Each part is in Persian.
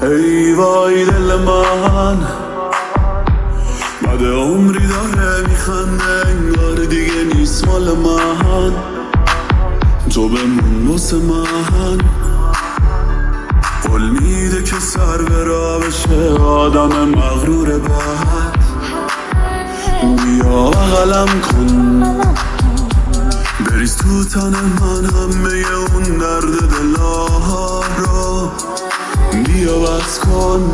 ای وای دل من بعد عمری داره میخنده، انگار دیگه نیست مال من. تو بمون واسه من، قول میده که سر به راه بشه آدم مغرور بعد. بیا بغلم کن، بریز تو تن من همه اون درد دلها رو. بیا بس کن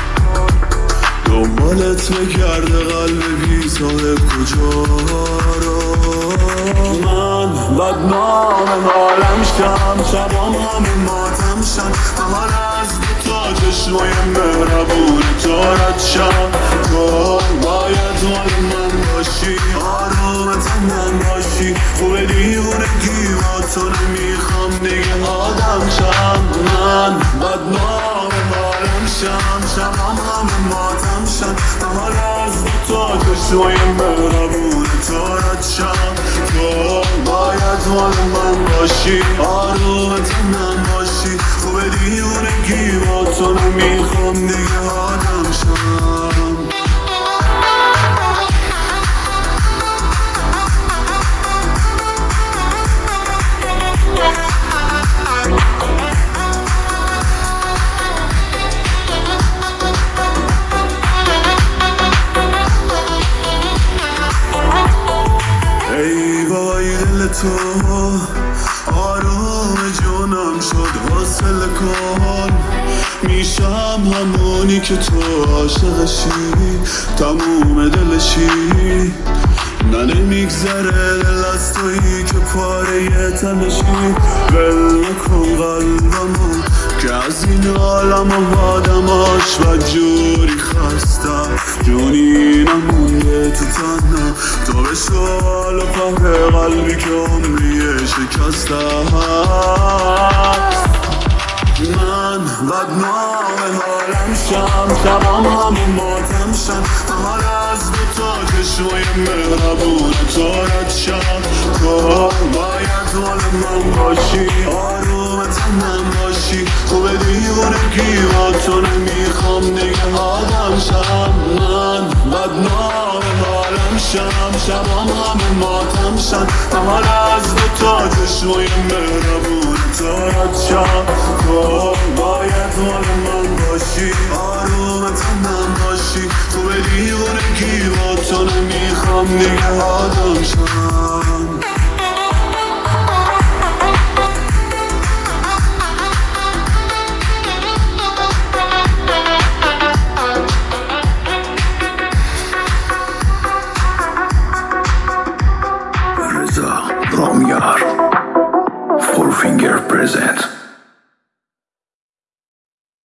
دنبالت بگرده قلب بی صاحب کجا رو. من بدنام حالم شم، شبام همه ماتم شم، همه از دوتا چشمای مهربون تو رد شم. تو باید مال من باشی، آرومت من باشی، خوب دیوونگی با تو نمیخوام دیگه آدم شم. من بدنام حالم شم، شبام همه ماتم شم، همه از دوتا چشمای مهربون تو رد شم. تو باید مال من باشی، آرومت من باشی، خوب دیوونگی با تو نمیخوام دیگه آدم شم. ای وای دل تو آروم جونم شد، حاصل کن میشم همونی که تو عاشقشی، تموم دلشی. نه نمیگذره دل از تویی که پاره تنشی. ول نکن قلبمو که از این عالم و آدماش بدجوری خستم، جونی نمونده تو تنم. تو به سوال و قهر قلبی که عمریه شکستم. من بدنام حالم شم، شبام همه ماتم شم، همه از دوتا چشمای مهربون تو رد شم. تو باید مال من باشی، آرومت من باشی، خوب دیوونگی با تو نمیخوام دیگه آدم شم. من بدنام حالم شم، شبام همه ماتم شم، همه از دوتا چشمای مهربون تو رد شم. تو باید مال من باشی، آرومت من باشی، خوب دیوونگی با تو نمیخوام دیگه آدم شم. رضا رامیار، فور فینگر پرزنت.